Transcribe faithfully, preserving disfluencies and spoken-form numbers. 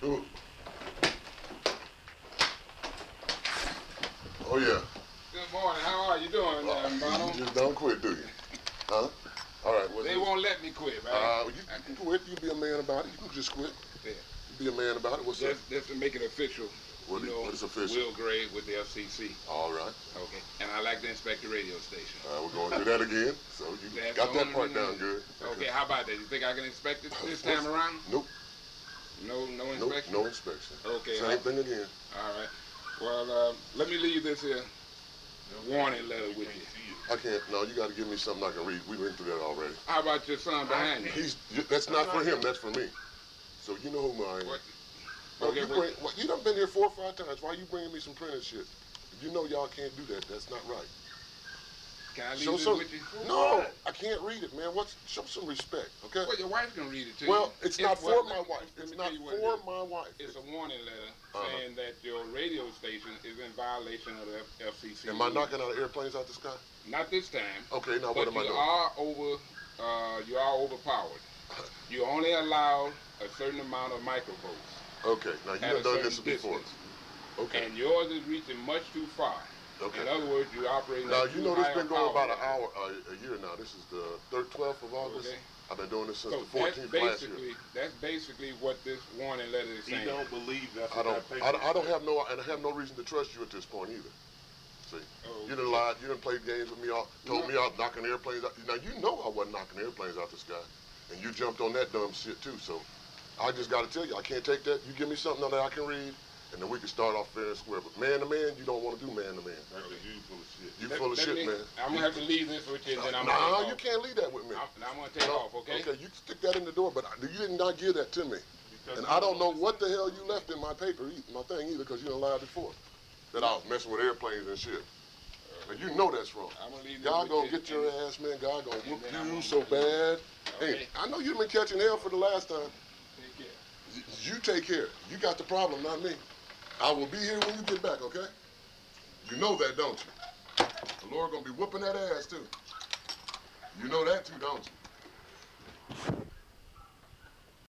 Who? Oh, yeah. Good morning. How are you doing, uh, uh, Bono? You just don't quit, do you? Huh? All right. Well, they this? won't let me quit, right? Uh, you, you can quit. You can be a man about it. You can just quit. Yeah. You be a man about it. What's Just, up? just to make it official. What, you is, know, what is official? Will Gray with the F C C. All right. Okay. And I like to inspect the radio station. Uh, we're going to do that again. So you That's got that part reason. down good. Okay. How about that? You think I can inspect it this time around? Nope. No, no inspection. Nope. No inspection. Okay. Same I, thing again. All right. Well, uh, let me leave this here warning letter with you. I can't. No, you got to give me something I can read. We went through that already. How about your son behind you? He's. That's not for him. That's for me. So you know who I am. What? Well, Okay, you, what- bring, well, you done been here four or five times. Why you bringing me some printed shit? You know y'all can't do that. That's not right. Can I leave Show this some, with you? no, I can't read it, man. What's, show some respect, okay? Well, your wife can read it to Well, you. it's not well, for let my me- wife. let It's me not tell you what it for is. my wife. It's a warning letter Uh-huh. saying that your radio station is in violation of the F C C. Am I knocking out airplanes out the sky? Not this time. Okay, now But what am I you doing? are over. Uh, you are overpowered. You only allow a certain amount of microvolts Okay, now you at a done done certain this before. distance, Okay. and yours is reaching much too far. Okay. In other words, you're operating. Now, at you too know this high been a going power about an level. hour, uh, a year now. This is the third, twelfth of August. Okay. I've been doing this since So the that's fourteenth of last year. basically that's basically what this warning letter is He saying. don't believe that's I what don't, that paper I, don't- I don't said. have no, and I have no reason to trust you at this point either. See, Oh, you done lied, you done played games with me, all, told me out knocking airplanes out. Now you know I wasn't knocking airplanes out the sky, and you jumped on that dumb shit too. So I just got to tell you, I can't take that. You give me something that I can read, and then we can start off fair and square. But man to man, you don't want to do man to man. That's a you full of shit. You Let- full of let shit, me- man. I'm gonna have to leave this with you, and then I'm nah, gonna take you off. can't leave that with me. I'm, I'm gonna take No, off, okay? Okay, you can stick that in the door, but you did not give that to me. Because And you I don't know listen. what the hell you left in my paper, e- my thing either, because you done lied before. That I was messing with airplanes and shit. Now you know that's wrong. I'm gonna leave this God with gonna you, get your and- ass, man. God gonna and whoop then I'm you gonna so leave. bad. Okay. Hey, I know you've been catching hell for the last time. Take care. Y- You take care. You got the problem, not me. I will be here when you get back, okay? You know that, don't you? The Lord gonna be whooping that ass too. You know that too, don't you?